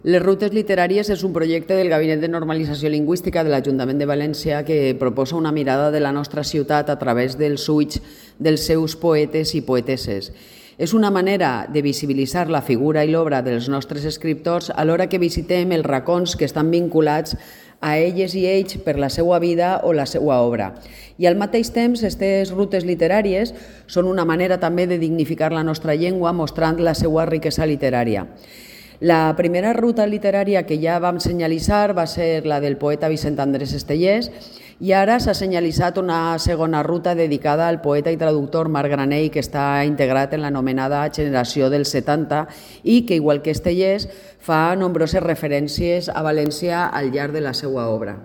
Les rutes literàries és un projecte del Gabinet de Normalització Lingüística de l'Ajuntament de València que proposa una mirada de la nostra ciutat a través dels ulls dels seus poetes i poetesses. És una manera de visibilitzar la figura i l'obra dels nostres escriptors alhora que visitem els racons que estan vinculats a elles i ells per la seva vida o la seva obra. I al mateix temps, aquestes rutes literàries són una manera també de dignificar la nostra llengua mostrant la seva riquesa literària. La primera ruta literària que ja vam senyalitzar va ser la del poeta Vicent Andrés Estellés i ara s'ha senyalitzat una segona ruta dedicada al poeta i traductor Marc Granell, que està integrat en l'anomenada generació dels 70 i que, igual que Estellés, fa nombroses referències a València al llarg de la seva obra.